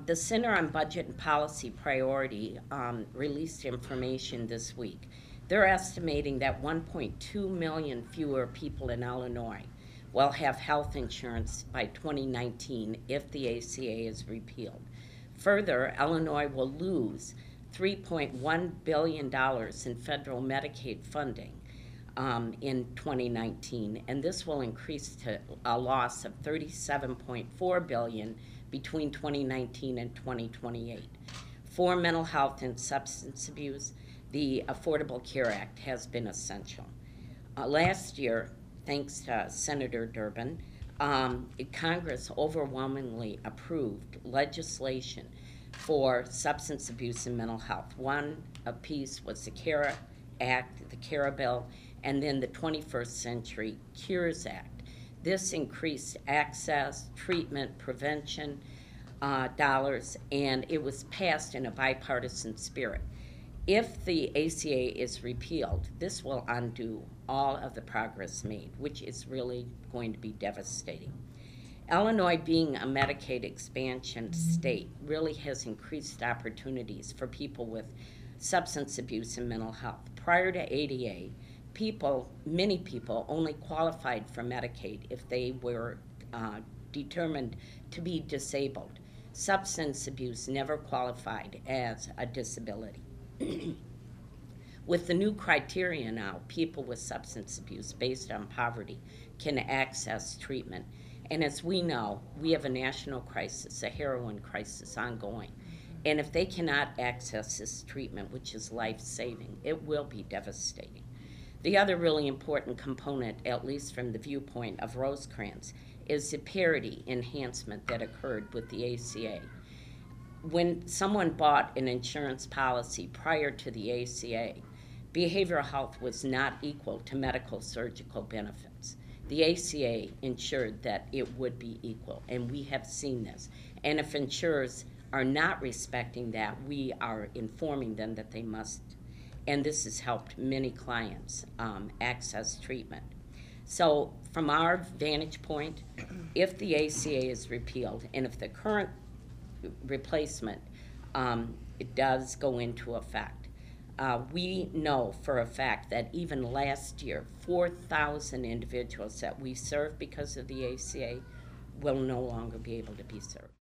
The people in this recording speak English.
The Center on Budget and Policy Priority released information this week. They're estimating that 1.2 million fewer people in Illinois will have health insurance by 2019 if the ACA is repealed. Further, Illinois will lose $3.1 billion in federal Medicaid funding in 2019, and this will increase to a loss of $37.4 billion between 2019 and 2028. For mental health and substance abuse, the Affordable Care Act has been essential. Last year, thanks to Senator Durbin, Congress overwhelmingly approved legislation for substance abuse and mental health. One piece was the CARA Act, the CARA Bill, and then the 21st Century Cures Act. This increased access, treatment, prevention dollars, and it was passed in a bipartisan spirit. If the ACA is repealed, this will undo all of the progress made, which is really going to be devastating. Illinois, being a Medicaid expansion state, really has increased opportunities for people with substance abuse and mental health. Prior to ADA, many people only qualified for Medicaid if they were determined to be disabled. Substance abuse never qualified as a disability. With the new criteria now, people with substance abuse based on poverty can access treatment. And as we know, we have a national crisis, a heroin crisis ongoing. And if they cannot access this treatment, which is life-saving, it will be devastating. The other really important component, at least from the viewpoint of Rosecrans, is the parity enhancement that occurred with the ACA. When someone bought an insurance policy prior to the ACA, behavioral health was not equal to medical surgical benefits. The ACA ensured that it would be equal, and we have seen this. And if insurers are not respecting that, we are informing them that they must. And this has helped many clients access treatment. So from our vantage point, if the ACA is repealed, and if the current replacement it does go into effect, we know for a fact that even last year, 4,000 individuals that we served because of the ACA will no longer be able to be served.